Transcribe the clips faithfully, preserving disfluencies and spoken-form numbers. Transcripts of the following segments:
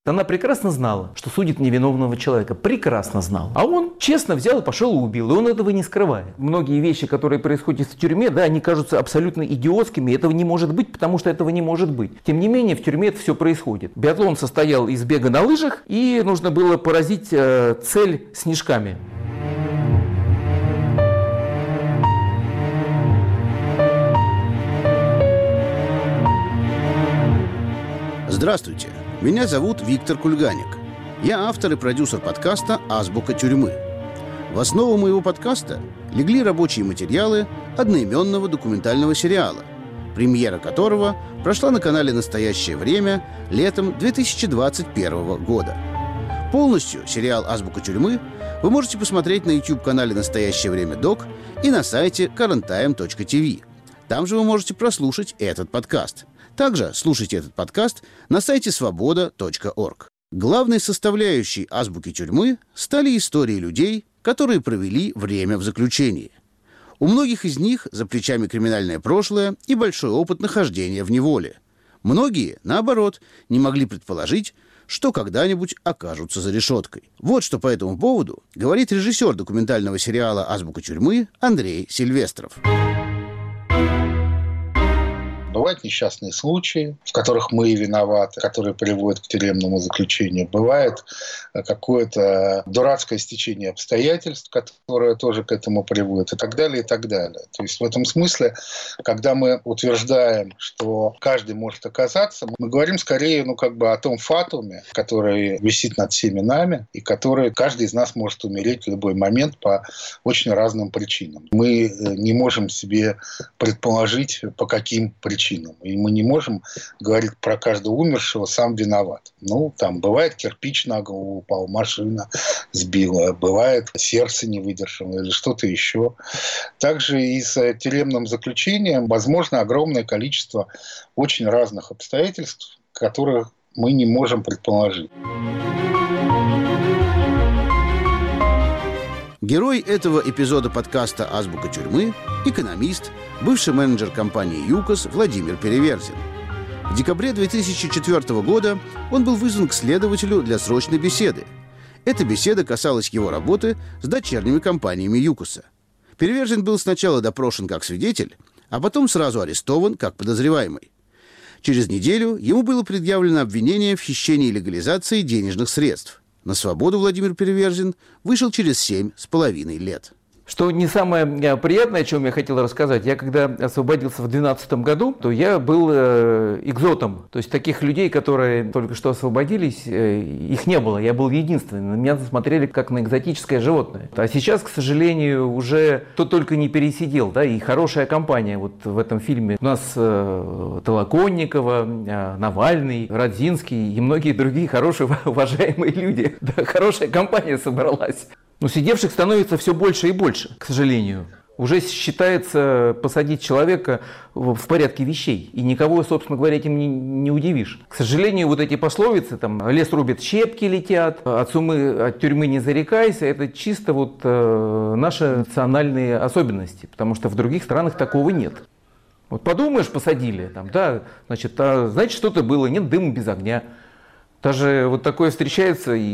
Она прекрасно знала, что судит невиновного человека. Прекрасно знала. А он честно взял и пошел и убил. И он этого не скрывает. Многие вещи, которые происходят в тюрьме, да, они кажутся абсолютно идиотскими. Этого не может быть, потому что этого не может быть. Тем не менее, в тюрьме это все происходит. Биатлон состоял из бега на лыжах, и нужно было поразить э, цель снежками. Здравствуйте, меня зовут Виктор Кульганик. Я автор и продюсер подкаста «Азбука тюрьмы». В основу моего подкаста легли рабочие материалы одноименного документального сериала, премьера которого прошла на канале «Настоящее время» летом две тысячи двадцать первого года. Полностью сериал «Азбука тюрьмы» вы можете посмотреть на YouTube-канале «Настоящее время Док» и на сайте current time точка ти ви. Там же вы можете прослушать этот подкаст. Также слушайте этот подкаст на сайте свобода точка орг. Главной составляющей азбуки тюрьмы стали истории людей, которые провели время в заключении. У многих из них за плечами криминальное прошлое и большой опыт нахождения в неволе. Многие, наоборот, не могли предположить, что когда-нибудь окажутся за решеткой. Вот что по этому поводу говорит режиссер документального сериала «Азбука тюрьмы» Андрей Сильвестров. Бывают несчастные случаи, в которых мы виноваты, которые приводят к тюремному заключению. Бывает какое-то дурацкое стечение обстоятельств, которое тоже к этому приводит, и так далее, и так далее. То есть в этом смысле, когда мы утверждаем, что каждый может оказаться, мы говорим скорее ну, как бы о том фатуме, который висит над всеми нами, и который каждый из нас может умереть в любой момент по очень разным причинам. Мы не можем себе предположить, по каким причинам. И мы не можем говорить про каждого умершего, сам виноват. Ну, там бывает кирпич на голову упал, машина сбила, бывает сердце не выдержало или что-то еще. Также и с тюремным заключением возможно огромное количество очень разных обстоятельств, которых мы не можем предположить. Герой этого эпизода подкаста «Азбука тюрьмы» – экономист, бывший менеджер компании «ЮКОС» Владимир Переверзин. В декабре две тысячи четвёртого года он был вызван к следователю для срочной беседы. Эта беседа касалась его работы с дочерними компаниями «ЮКОСа». Переверзин был сначала допрошен как свидетель, а потом сразу арестован как подозреваемый. Через неделю ему было предъявлено обвинение в хищении и легализации денежных средств. На свободу Владимир Переверзин вышел через семь с половиной лет. Что не самое приятное, о чем я хотел рассказать, я когда освободился в две тысячи двенадцатом году, то я был э, экзотом. То есть таких людей, которые только что освободились, э, их не было. Я был единственный. На меня смотрели как на экзотическое животное. А сейчас, к сожалению, уже кто только не пересидел. Да, и хорошая компания вот в этом фильме. У нас э, Толоконникова, э, Навальный, Радзинский и многие другие хорошие, уважаемые люди. Да, хорошая компания собралась. Но сидевших становится все больше и больше, к сожалению. Уже считается посадить человека в порядке вещей. И никого, собственно говоря, этим не, не удивишь. К сожалению, вот эти пословицы, там, лес рубит, щепки летят, от сумы, от тюрьмы не зарекайся, это чисто вот э, наши национальные особенности. Потому что в других странах такого нет. Вот подумаешь, посадили, там, да, значит, а, значит, что-то было, нет дыма без огня. Даже вот такое встречается и,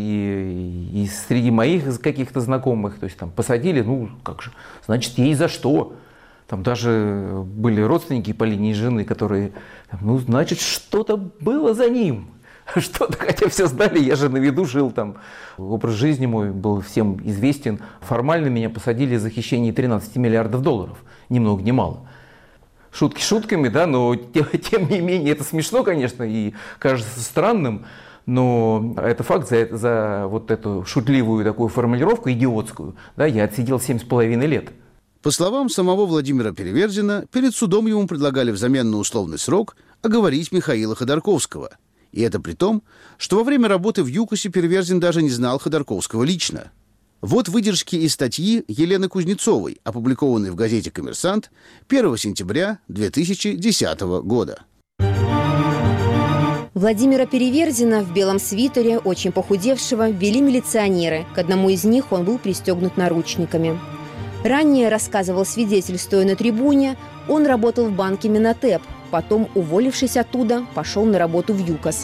и среди моих каких-то знакомых. То есть там посадили, ну как же, значит, ей за что. Там даже были родственники по линии жены, которые, ну значит, что-то было за ним. Что-то, хотя все знали, я же на виду жил там. Образ жизни мой был всем известен. Формально меня посадили за хищение тринадцати миллиардов долларов. Ни много ни мало. Шутки шутками, да, но тем, тем не менее, это смешно, конечно, и кажется странным. Но это факт, за, за вот эту шутливую такую формулировку, идиотскую, да, я отсидел семь с половиной лет. По словам самого Владимира Переверзина, перед судом ему предлагали взамен на условный срок оговорить Михаила Ходорковского. И это при том, что во время работы в ЮКОСе Переверзин даже не знал Ходорковского лично. Вот выдержки из статьи Елены Кузнецовой, опубликованной в газете «Коммерсант» первого сентября две тысячи десятого года. Владимира Переверзина в белом свитере, очень похудевшего, ввели милиционеры. К одному из них он был пристегнут наручниками. Ранее, рассказывал свидетель, стоя на трибуне, он работал в банке Минотеп. Потом, уволившись оттуда, пошел на работу в ЮКОС.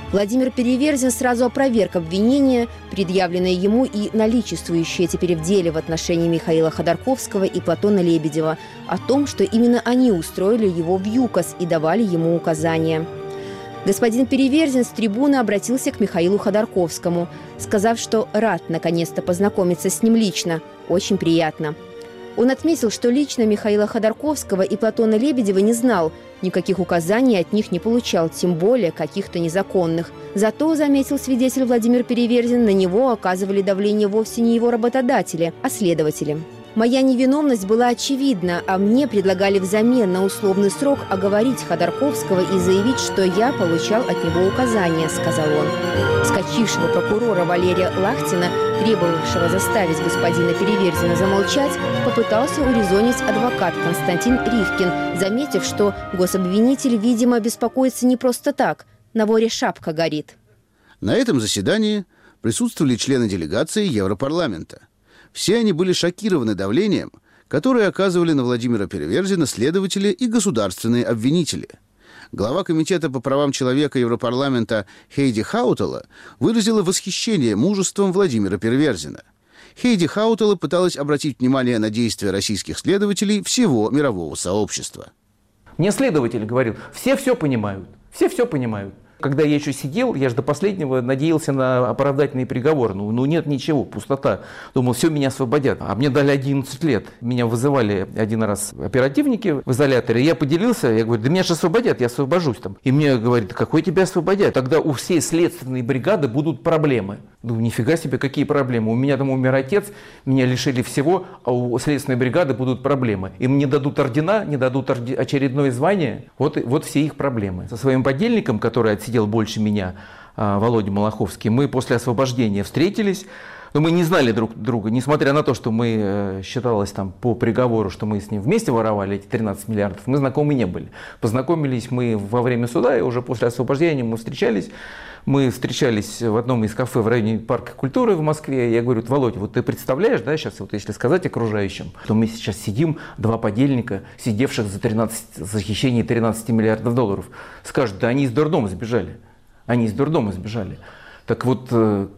Владимир Переверзин сразу опроверг обвинения, предъявленные ему и наличествующие теперь в деле в отношении Михаила Ходорковского и Платона Лебедева, о том, что именно они устроили его в ЮКОС и давали ему указания. Господин Переверзин с трибуны обратился к Михаилу Ходорковскому, сказав, что рад наконец-то познакомиться с ним лично. Очень приятно. Он отметил, что лично Михаила Ходорковского и Платона Лебедева не знал, никаких указаний от них не получал, тем более каких-то незаконных. Зато, заметил свидетель Владимир Переверзин, на него оказывали давление вовсе не его работодатели, а следователи. «Моя невиновность была очевидна, а мне предлагали взамен на условный срок оговорить Ходорковского и заявить, что я получал от него указания», – сказал он. Вскочившего прокурора Валерия Лахтина, требовавшего заставить господина Переверзина замолчать, попытался урезонить адвокат Константин Ривкин, заметив, что гособвинитель, видимо, беспокоится не просто так. На воре шапка горит. На этом заседании присутствовали члены делегации Европарламента. Все они были шокированы давлением, которое оказывали на Владимира Переверзина следователи и государственные обвинители. Глава Комитета по правам человека Европарламента Хейди Хаутала выразила восхищение мужеством Владимира Переверзина. Хейди Хаутала пыталась обратить внимание на действия российских следователей всего мирового сообщества. Мне следователь говорил, все все понимают, все все понимают. Когда я еще сидел, я же до последнего надеялся на оправдательный приговор. Ну, ну нет ничего, пустота. Думал, все, меня освободят. А мне дали одиннадцать лет. Меня вызывали один раз оперативники в изоляторе. Я поделился, я говорю, да меня же освободят, я освобожусь там. И мне говорят, какой тебя освободят? Тогда у всей следственной бригады будут проблемы. Думаю, нифига себе, какие проблемы. У меня там умер отец, меня лишили всего, а у следственной бригады будут проблемы. Им не дадут ордена, не дадут очередное звание. Вот, вот все их проблемы. Со своим подельником, который отсидел сидел больше меня, Володя Малаховский, мы после освобождения встретились, но мы не знали друг друга, несмотря на то, что мы, считалось там по приговору, что мы с ним вместе воровали эти тринадцать миллиардов, мы знакомы не были. Познакомились мы во время суда, и уже после освобождения мы встречались. Мы встречались в одном из кафе в районе Парка культуры в Москве. Я говорю, Володя, вот ты представляешь, да, сейчас вот если сказать окружающим, то мы сейчас сидим, два подельника, сидевших за, тринадцать, за хищение тринадцати миллиардов долларов. Скажут, да они из дурдома сбежали. Они из дурдома сбежали. Так вот,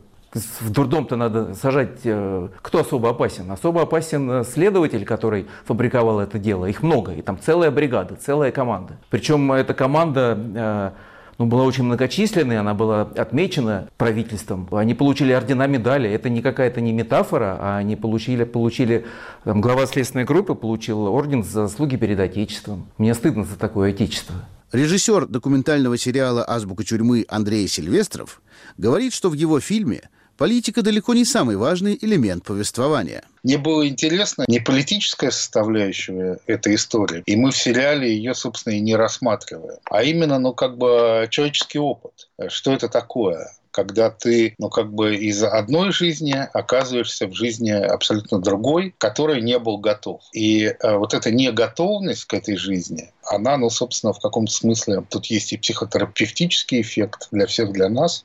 в дурдом-то надо сажать. Кто особо опасен? Особо опасен следователь, который фабриковал это дело. Их много, и там целая бригада, целая команда. Причем эта команда... Ну, была очень многочисленной, она была отмечена правительством. Они получили ордена, медали. Это не какая-то не метафора, а они получили, получили там, глава следственной группы получил орден за заслуги перед Отечеством. Мне стыдно за такое Отечество. Режиссер документального сериала «Азбука тюрьмы» Андрей Сильвестров говорит, что в его фильме политика далеко не самый важный элемент повествования. Мне было интересно не политическая составляющая этой истории, и мы в сериале ее, собственно, и не рассматриваем, а именно, ну, как бы человеческий опыт. Что это такое? Когда ты, ну, как бы из одной жизни оказываешься в жизни абсолютно другой, которой не был готов. И э, вот эта неготовность к этой жизни, она, ну, собственно, в каком-то смысле, тут есть и психотерапевтический эффект для всех, для нас.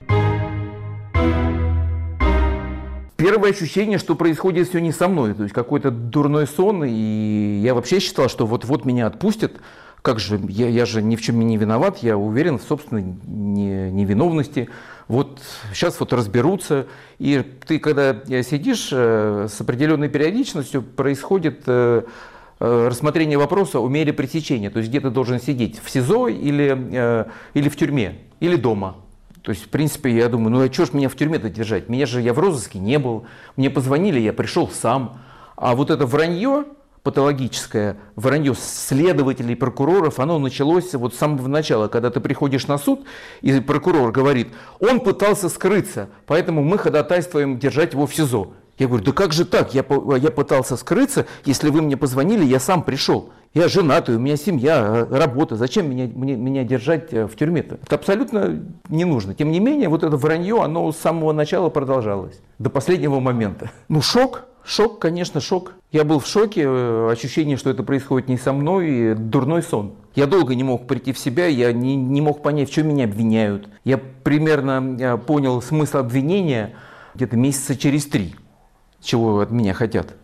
Первое ощущение, что происходит все не со мной, то есть какой-то дурной сон, и я вообще считал, что вот-вот меня отпустят. Как же, я, я же ни в чем не виноват, я уверен в собственной невиновности. Вот сейчас вот разберутся. И ты, когда сидишь, с определенной периодичностью происходит рассмотрение вопроса о мере пресечения. То есть где ты должен сидеть, в СИЗО или, или в тюрьме, или дома. То есть, в принципе, я думаю, ну а что ж меня в тюрьме-то держать? Меня же, я в розыске не был. Мне позвонили, я пришел сам. А вот это вранье патологическое, вранье следователей, прокуроров, оно началось вот с самого начала, когда ты приходишь на суд, и прокурор говорит, он пытался скрыться, поэтому мы ходатайствуем держать его в СИЗО. Я говорю, да как же так? Я, я пытался скрыться, если вы мне позвонили, я сам пришел. Я женатый, у меня семья, работа. Зачем меня, мне, меня держать в тюрьме-то? Это абсолютно не нужно. Тем не менее, вот это вранье, оно с самого начала продолжалось. До последнего момента. Ну, шок. Шок, конечно, шок. Я был в шоке. Ощущение, что это происходит не со мной. И дурной сон. Я долго не мог прийти в себя. Я не, не мог понять, в чем меня обвиняют. Я примерно понял смысл обвинения где-то месяца через три. Чего от меня хотят.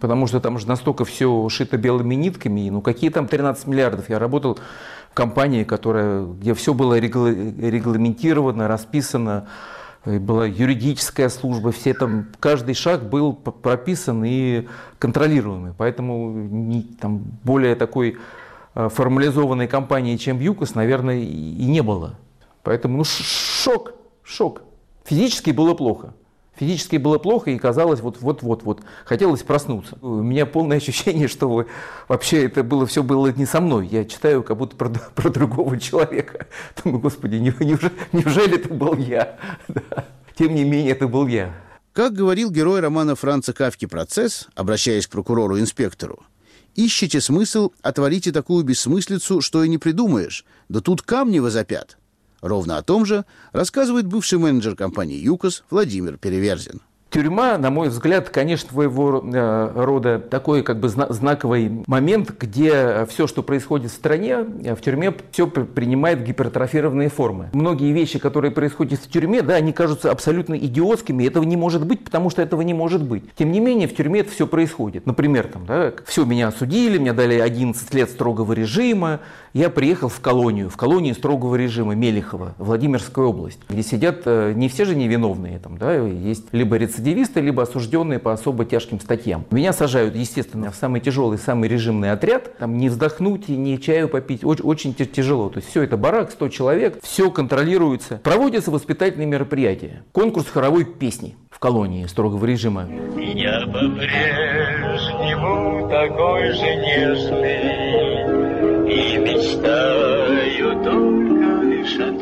Потому что там же настолько все шито белыми нитками. Ну какие там тринадцать миллиардов? Я работал в компании, которая, где все было регламентировано, расписано. Была юридическая служба, все там, каждый шаг был прописан и контролируемый. Поэтому не, там, более такой формализованной компании, чем ЮКОС, наверное, и не было. Поэтому ну, шок, шок. Физически было плохо. Физически было плохо и казалось, вот-вот-вот, хотелось проснуться. У меня полное ощущение, что вообще это было, все было не со мной. Я читаю как будто про, про другого человека. Думаю, господи, неужели, неужели это был я? Да. Тем не менее, это был я. Как говорил герой романа Франца Кафки «Процесс», обращаясь к прокурору-инспектору, «Ищете смысл, а творите такую бессмыслицу, что и не придумаешь. Да тут камни возопят». Ровно о том же рассказывает бывший менеджер компании ЮКОС Владимир Переверзин. Тюрьма, на мой взгляд, конечно, своего рода такой как бы знаковый момент, где все, что происходит в стране, в тюрьме все принимает гипертрофированные формы. Многие вещи, которые происходят в тюрьме, да, они кажутся абсолютно идиотскими, этого не может быть, потому что этого не может быть. Тем не менее, в тюрьме это все происходит. Например, там, да, все, меня осудили, мне дали одиннадцать лет строгого режима, я приехал в колонию, в колонию строгого режима Мелихова, Владимирская область, где сидят не все же невиновные, там, да, есть либо рецидивисты, либо осужденные по особо тяжким статьям. Меня сажают, естественно, в самый тяжелый, самый режимный отряд, там не вздохнуть и не чаю попить, очень, очень тяжело. То есть все это барак, сто человек, все контролируется. Проводятся воспитательные мероприятия, конкурс хоровой песни в колонии строгого режима. Я по-прежнему такой же нежный и мечтаю только лишь о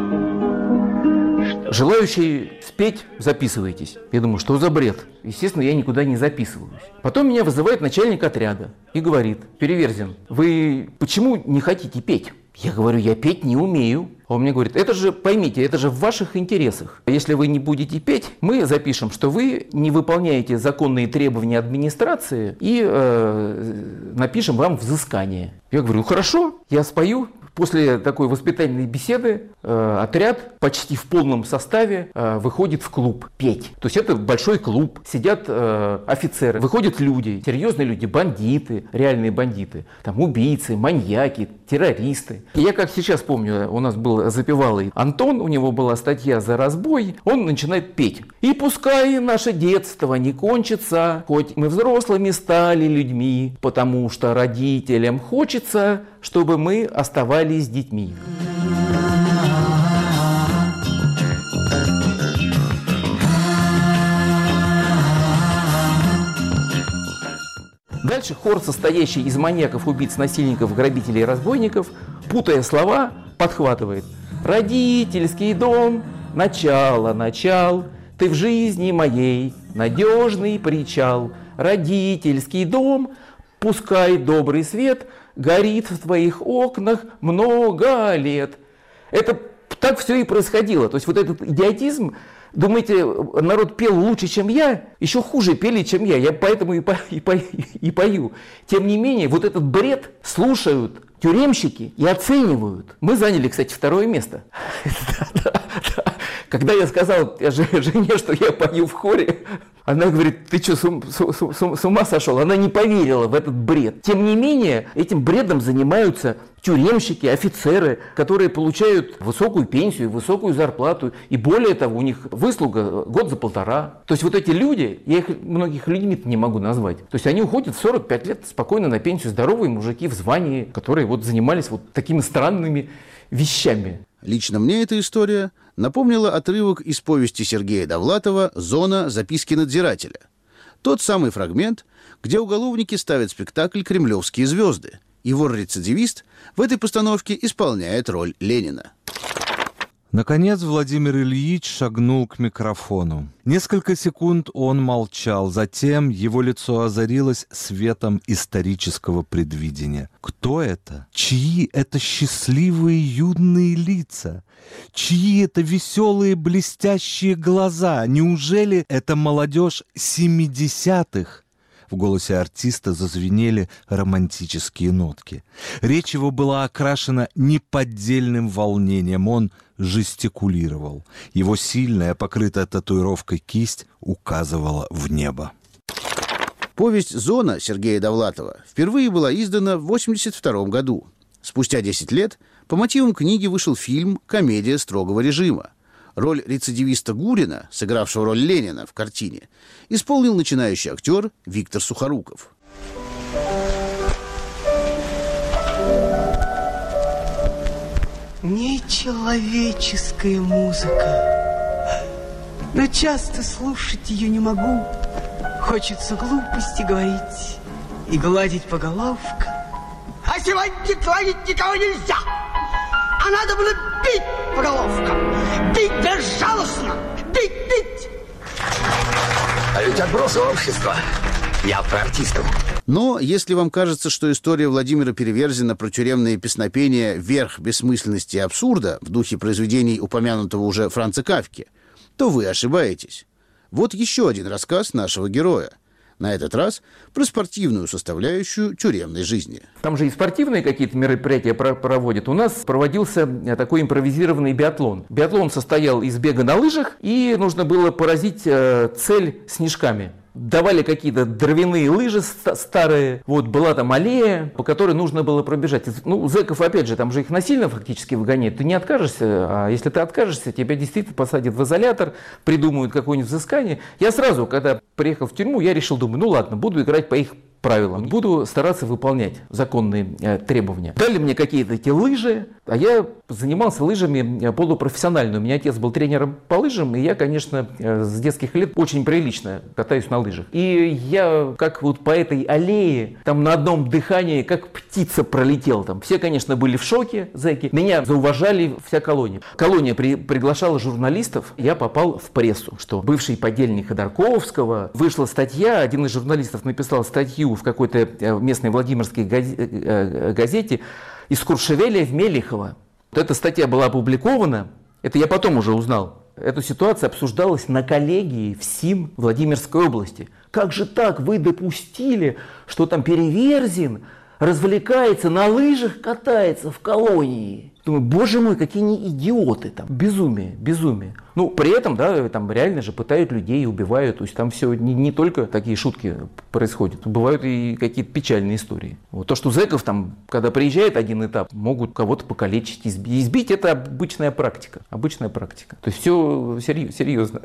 том, что... Желающие спеть, записывайтесь. Я думаю, что за бред? Естественно, я никуда не записываюсь. Потом меня вызывает начальник отряда и говорит: Переверзин, вы почему не хотите петь? Я говорю, я петь не умею. А он мне говорит, это же, поймите, это же в ваших интересах. Если вы не будете петь, мы запишем, что вы не выполняете законные требования администрации и э, напишем вам взыскание. Я говорю, хорошо, я спою. После такой воспитательной беседы э, отряд почти в полном составе э, выходит в клуб петь. То есть это большой клуб, сидят э, офицеры, выходят люди, серьезные люди, бандиты, реальные бандиты, там убийцы, маньяки, террористы. И я как сейчас помню, у нас был запевалый Антон, у него была статья за разбой, он начинает петь. И пускай наше детство не кончится, хоть мы взрослыми стали людьми, потому что родителям хочется, чтобы мы оставались с детьми. Дальше хор, состоящий из маньяков, убийц, насильников, грабителей и разбойников, путая слова, подхватывает. Родительский дом, начало, начал, ты в жизни моей надежный причал. Родительский дом, пускай добрый свет горит в твоих окнах много лет. Это так все и происходило. То есть вот этот идиотизм, думаете, народ пел лучше, чем я? Еще хуже пели, чем я. Я поэтому и, по, и, по, и пою. Тем не менее, вот этот бред слушают тюремщики и оценивают. Мы заняли, кстати, второе место. Когда я сказал жене, что я пою в хоре, она говорит, ты что, с, с, с, с ума сошел? Она не поверила в этот бред. Тем не менее, этим бредом занимаются тюремщики, офицеры, которые получают высокую пенсию, высокую зарплату. И более того, у них выслуга год за полтора. То есть вот эти люди, я их многих людьми не могу назвать. То есть они уходят в сорок пять лет спокойно на пенсию. Здоровые мужики в звании, которые вот занимались вот такими странными вещами. Лично мне эта история напомнила отрывок из повести Сергея Довлатова «Зона. Записки надзирателя». Тот самый фрагмент, где уголовники ставят спектакль «Кремлевские звезды», и вор-рецидивист в этой постановке исполняет роль Ленина. Наконец Владимир Ильич шагнул к микрофону. Несколько секунд он молчал, затем его лицо озарилось светом исторического предвидения. Кто это? Чьи это счастливые юные лица? Чьи это веселые блестящие глаза? Неужели это молодежь семидесятых? В голосе артиста зазвенели романтические нотки. Речь его была окрашена неподдельным волнением. Он жестикулировал. Его сильная, покрытая татуировкой кисть указывала в небо. Повесть «Зона» Сергея Довлатова впервые была издана в восемьдесят втором году. Спустя десять лет по мотивам книги вышел фильм «Комедия строгого режима». Роль рецидивиста Гурина, сыгравшего роль Ленина в картине, исполнил начинающий актер Виктор Сухоруков. Нечеловеческая музыка, но часто слушать ее не могу. Хочется глупости говорить и гладить по головкам. А сегодня гладить никого нельзя, а надо было бить по головкам. Бить безжалостно, бить, бить. А ведь отбросы общества. Я про артистов. Но если вам кажется, что история Владимира Переверзина про тюремные песнопения – верх бессмысленности и абсурда в духе произведений упомянутого уже Франца Кафки, то вы ошибаетесь. Вот еще один рассказ нашего героя. На этот раз про спортивную составляющую тюремной жизни. Там же и спортивные какие-то мероприятия проводят. У нас проводился такой импровизированный биатлон. Биатлон состоял из бега на лыжах, и нужно было поразить цель снежками. Давали какие-то дровяные лыжи старые, вот была там аллея, по которой нужно было пробежать. Ну, зэков, опять же, там же их насильно фактически выгоняют. Ты не откажешься, а если ты откажешься, тебя действительно посадят в изолятор, придумают какое-нибудь взыскание. Я сразу, когда приехал в тюрьму, я решил, думаю, ну ладно, буду играть по их правилам, буду стараться выполнять законные э, требования. Дали мне какие-то эти лыжи, а я занимался лыжами полупрофессионально. У меня отец был тренером по лыжам, и я, конечно, э, с детских лет очень прилично катаюсь на лыжах. И я, как вот по этой аллее, там на одном дыхании, как птица пролетел там. Все, конечно, были в шоке, зэки. Меня зауважали вся колония. Колония при, приглашала журналистов, я попал в прессу, что бывший подельник Ходорковского. Вышла статья, один из журналистов написал статью в какой-то местной Владимирской газете из Куршевеля в Мелихово. Вот эта статья была опубликована, это я потом уже узнал. Эта ситуация обсуждалась на коллегии в СИМ Владимирской области. Как же так, вы допустили, что там Переверзин развлекается, на лыжах катается в колонии? Думаю, боже мой, какие они идиоты там. Безумие, безумие. Ну, при этом, да, там реально же пытают людей, убивают. То есть там все не, не только такие шутки происходят. Бывают и какие-то печальные истории. Вот то, что зэков там, когда приезжает один этап, могут кого-то покалечить, избить. Избить – это обычная практика. Обычная практика. То есть все серьезно.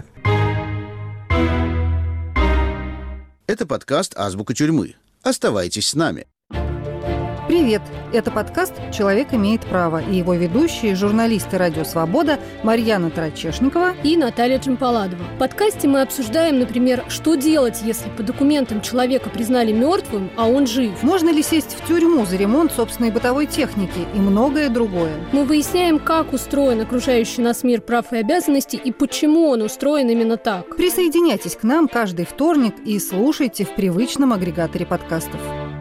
Это подкаст «Азбука тюрьмы». Оставайтесь с нами. Привет! Это подкаст «Человек имеет право» и его ведущие, журналисты «Радио Свобода» Марьяна Тарачешникова и Наталья Джампаладова. В подкасте мы обсуждаем, например, что делать, если по документам человека признали мертвым, а он жив. Можно ли сесть в тюрьму за ремонт собственной бытовой техники и многое другое. Мы выясняем, как устроен окружающий нас мир прав и обязанностей и почему он устроен именно так. Присоединяйтесь к нам каждый вторник и слушайте в привычном агрегаторе подкастов.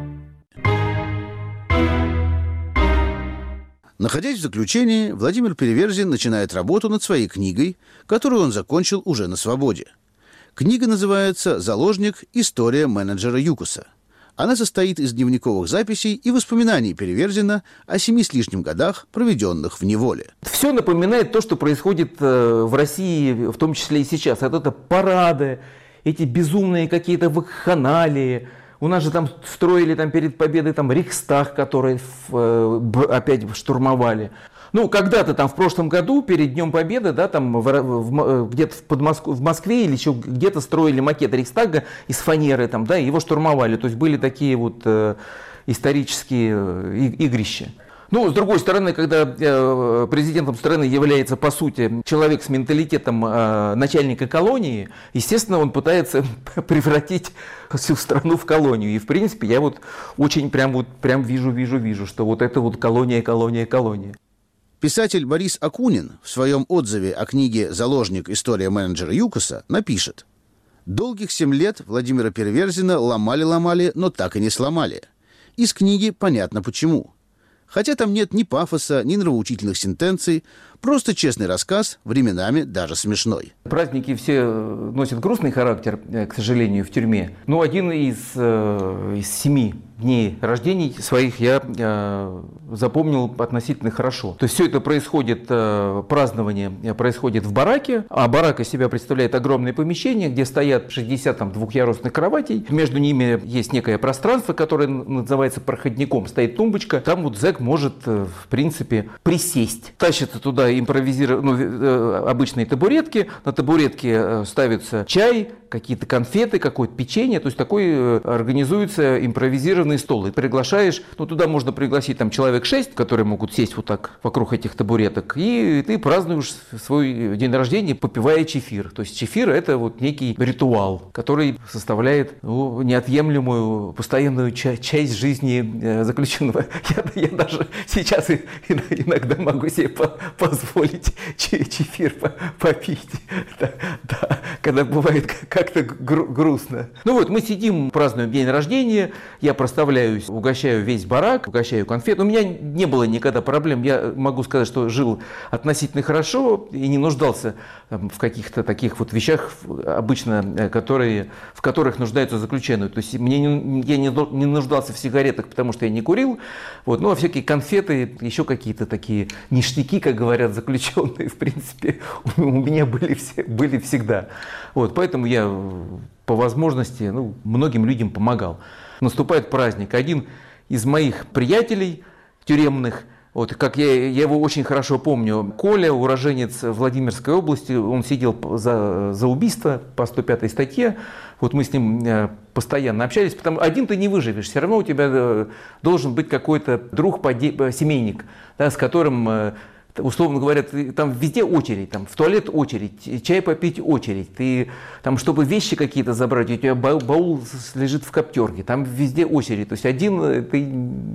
Находясь в заключении, Владимир Переверзин начинает работу над своей книгой, которую он закончил уже на свободе. Книга называется «Заложник. История менеджера ЮКОСа». Она состоит из дневниковых записей и воспоминаний Переверзина о семи с лишним годах, проведенных в неволе. Все напоминает то, что происходит в России, в том числе и сейчас. Вот это парады, эти безумные какие-то вакханалии. У нас же там строили там, перед победой там, Рейхстаг, который э, опять штурмовали. Ну, когда-то там в прошлом году, перед Днем Победы, да, там в, в, где-то в, Подмоск... в Москве или еще где-то строили макет Рейхстага из фанеры, там, да, и его штурмовали. То есть были такие вот э, исторические э, игрища. Ну, с другой стороны, когда э, президентом страны является, по сути, человек с менталитетом э, начальника колонии, естественно, он пытается превратить всю страну в колонию. И, в принципе, я вот очень прям, вот, прям вижу, вижу, вижу, что вот это вот колония, колония, колония. Писатель Борис Акунин в своем отзыве о книге «Заложник. История менеджера ЮКОСа» напишет: «Долгих семь лет Владимира Переверзина ломали-ломали, но так и не сломали. Из книги понятно почему. Хотя там нет ни пафоса, ни нравоучительных сентенций, Просто честный рассказ, временами даже смешной. Праздники все носят грустный характер, к сожалению, в тюрьме. Но один из, из семи дней рождений своих я э, запомнил относительно хорошо. То есть все это происходит, э, празднование происходит в бараке, а барак из себя представляет огромное помещение, где стоят шестьдесят там, двухъярусных кроватей. Между ними есть некое пространство, которое называется проходником. Стоит тумбочка, там вот зэк может, э, в принципе, присесть. Тащится туда импровизированные, ну, э, обычные табуретки, на табуретке э, ставится чай, какие-то конфеты, какое-то печенье, то есть такой э, организуется импровизированный стол. И приглашаешь, ну туда можно пригласить там человек шесть, которые могут сесть вот так вокруг этих табуреток, и ты празднуешь свой день рождения, попивая чефир. То есть чефир — это вот некий ритуал, который составляет ну, неотъемлемую, постоянную ча- часть жизни э, заключенного. Я, я даже сейчас и, иногда могу себе по- позволить ч- чефир по- попить, да, да, когда бывает как-то гру- грустно. Ну вот, мы сидим, празднуем день рождения, я проставляюсь, угощаю весь барак, угощаю конфет. У меня не было никогда проблем, я могу сказать, что жил относительно хорошо и не нуждался там, в каких-то таких вот вещах, обычно, которые, в которых нуждаются заключенные. То есть мне не, я не, не нуждался в сигаретах, потому что я не курил, вот, ну а всякие конфеты, еще какие-то такие ништяки, как говорят заключенные, в принципе, у, у меня были, все, были всегда. Вот, поэтому я по возможности ну, многим людям помогал. Наступает праздник. Один из моих приятелей тюремных, вот, как я, я его очень хорошо помню, Коля, уроженец Владимирской области, он сидел за, за убийство по сто пятой статье. Вот мы с ним постоянно общались, потому что один ты не выживешь, все равно у тебя должен быть какой-то друг, семейник, да, с которым... Условно говоря, ты, там везде очередь, там, в туалет очередь, чай попить очередь, ты, там, чтобы вещи какие-то забрать, у тебя баул, баул лежит в коптерке, там везде очередь, то есть один ты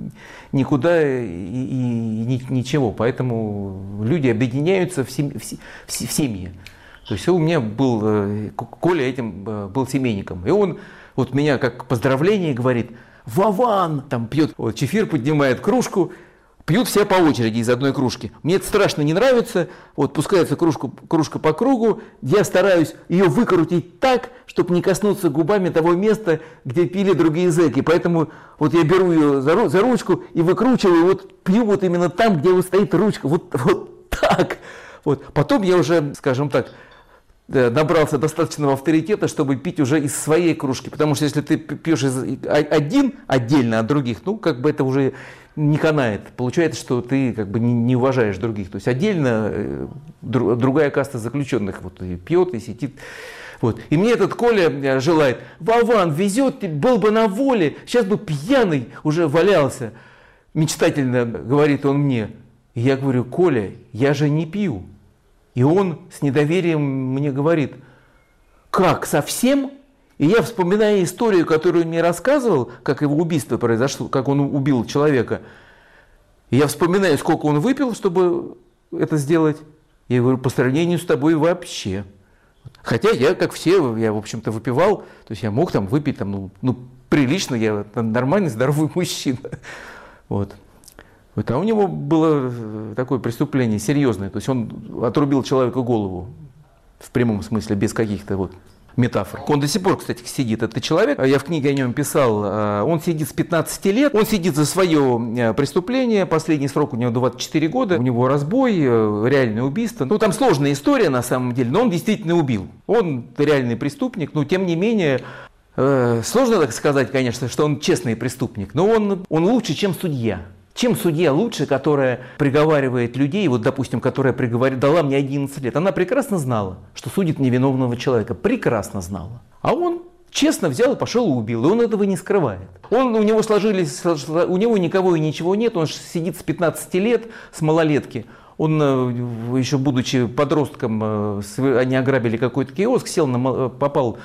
никуда и, и, и ничего, поэтому люди объединяются в, семь, в, в, в семьи. То есть у меня был, Коля этим был семейником, и он вот меня как поздравление говорит: «Вован!» Там пьет, вот, чефир, поднимает кружку. Пьют все по очереди из одной кружки. Мне это страшно не нравится. Вот пускается кружку, кружка по кругу. Я стараюсь ее выкрутить так, чтобы не коснуться губами того места, где пили другие зэки. Поэтому вот я беру ее за, за ручку и выкручиваю, вот пью вот именно там, где вот стоит ручка. Вот, вот так. Вот. Потом я уже, скажем так, набрался достаточного авторитета, чтобы пить уже из своей кружки. Потому что если ты пьешь из, один отдельно от других, ну как бы это уже не канает. Получается, что ты как бы не, не уважаешь других. То есть отдельно э, друг, другая каста заключенных вот, и пьет, и сидит. Вот. И мне этот Коля желает: «Вован, везет, был бы на воле, сейчас бы пьяный уже валялся». Мечтательно говорит он мне. И я говорю: «Коля, я же не пью». И он с недоверием мне говорит: «Как, совсем?» И я вспоминаю историю, которую он мне рассказывал, как его убийство произошло, как он убил человека. И я вспоминаю, сколько он выпил, чтобы это сделать. И я говорю: «По сравнению с тобой вообще». Хотя я, как все, я, в общем-то, выпивал. То есть я мог там выпить там, ну, ну, прилично, я нормальный, здоровый мужчина. Вот. Вот, а у него было такое преступление серьезное. То есть он отрубил человеку голову в прямом смысле, без каких-то вот метафор. Он до сих пор, кстати, сидит, этот человек. Я в книге о нем писал. Он сидит с пятнадцати лет. Он сидит за свое преступление. Последний срок у него двадцать четыре года. У него разбой, реальное убийство. Ну, там сложная история на самом деле, но он действительно убил. Он реальный преступник, но тем не менее... Сложно так сказать, конечно, что он честный преступник, но он, он лучше, чем судья. Чем судья лучше, которая приговаривает людей, вот, допустим, которая приговор... дала мне одиннадцать лет, она прекрасно знала, что судит невиновного человека, прекрасно знала. А он честно взял и пошел и убил, и он этого не скрывает. Он, у него сложились, у него никого и ничего нет, он сидит с пятнадцати лет, с малолетки. Он, еще будучи подростком, они ограбили какой-то киоск, сел на, попал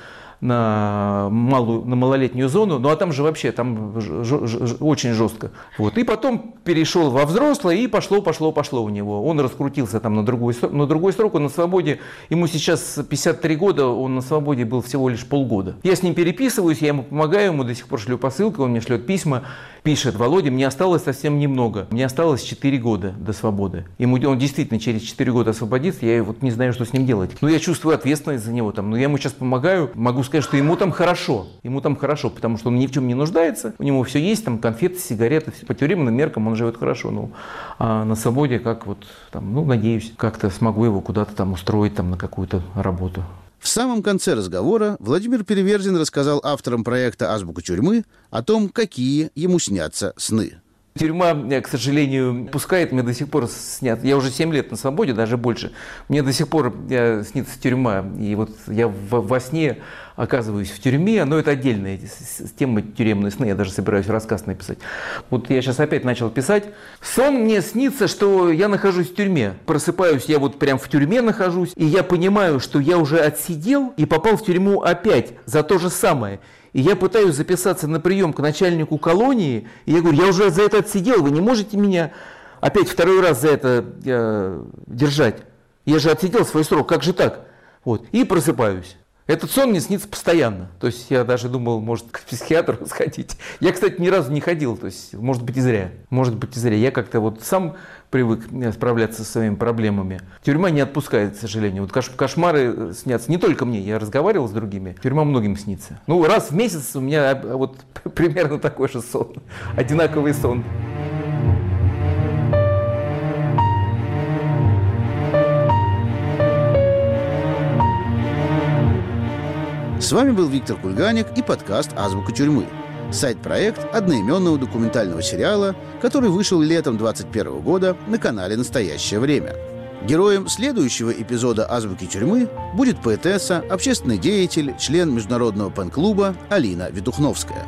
на малую, на малолетнюю зону, ну а там же вообще там ж, ж, ж, очень жестко. Вот. И потом перешел во взрослое, и пошло, пошло, пошло у него. Он раскрутился там на другой, на другой срок, он на свободе, ему сейчас пятьдесят три года, он на свободе был всего лишь полгода. Я с ним переписываюсь, я ему помогаю, ему до сих пор шлю посылки, он мне шлет письма. пишет: Володя, мне осталось совсем немного. Мне осталось четыре года до свободы. Ему, он действительно через четыре года освободится, я вот не знаю, что с ним делать. Но я чувствую ответственность за него. Там, но я ему сейчас помогаю. Могу сказать, что ему там хорошо. Ему там хорошо, потому что он ни в чем не нуждается. У него все есть, там конфеты, сигареты. По тюремным меркам он живет хорошо. Ну, а на свободе, как вот, там, ну, надеюсь, как-то смогу его куда-то там устроить там, на какую-то работу. В самом конце разговора Владимир Переверзин рассказал авторам проекта «Азбука тюрьмы» о том, какие ему снятся сны. Тюрьма, к сожалению, пускает, мне до сих пор снят. Я уже семь лет на свободе, даже больше. Мне до сих пор снится тюрьма. И вот я во сне оказываюсь в тюрьме, но это отдельная тема, тюремные сны. Я даже собираюсь рассказ написать. Вот я сейчас опять начал писать. Сон мне снится, что я нахожусь в тюрьме. Просыпаюсь, я вот прям в тюрьме нахожусь. И я понимаю, что я уже отсидел и попал в тюрьму опять за то же самое. И я пытаюсь записаться на прием к начальнику колонии, и я говорю: я уже за это отсидел, вы не можете меня опять второй раз за это э, держать. Я же отсидел свой срок, как же так? Вот. И просыпаюсь. Этот сон мне снится постоянно. То есть я даже думал, может, к психиатру сходить. Я, кстати, ни разу не ходил, то есть, может быть, и зря. Может быть, и зря. Я как-то вот сам привык справляться со своими проблемами. Тюрьма не отпускает, к сожалению. Вот кошмары снятся не только мне, я разговаривал с другими. Тюрьма многим снится. Ну, раз в месяц у меня вот примерно такой же сон. Одинаковый сон. С вами был Виктор Кульганик и подкаст «Азбука тюрьмы». Сайт-проект одноименного документального сериала, который вышел летом двадцать первого года на канале «Настоящее время». Героем следующего эпизода «Азбуки тюрьмы» будет поэтесса, общественный деятель, член международного пен-клуба Алина Ветухновская.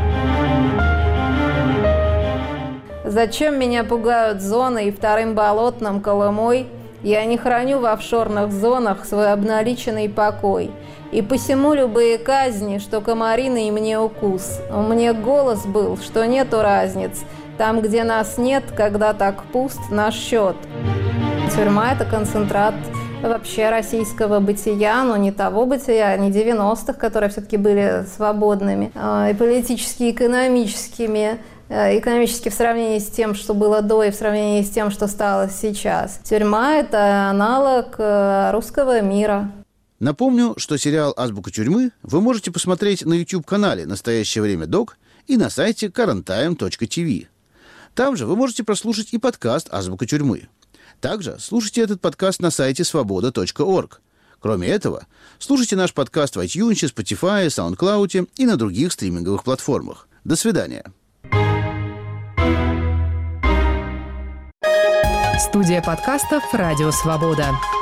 Зачем меня пугают зоны и вторым болотным Колымой? Я не храню в офшорных зонах свой обналиченный покой. И посему любые казни, что комариный мне укус. У меня голос был, что нету разниц. Там, где нас нет, когда так пуст наш счет. Тюрьма – это концентрат вообще российского бытия, но не того бытия, не девяностых, которые все-таки были свободными, и политически, и экономическими, экономически в сравнении с тем, что было до, и в сравнении с тем, что стало сейчас. Тюрьма – это аналог русского мира. Напомню, что сериал «Азбука тюрьмы» вы можете посмотреть на YouTube-канале «Настоящее время док» и на сайте current time точка ти ви. Там же вы можете прослушать и подкаст «Азбука тюрьмы». Также слушайте этот подкаст на сайте свобода точка орг. Кроме этого, слушайте наш подкаст в iTunes, Spotify, SoundCloud и на других стриминговых платформах. До свидания. Студия подкастов «Радио Свобода».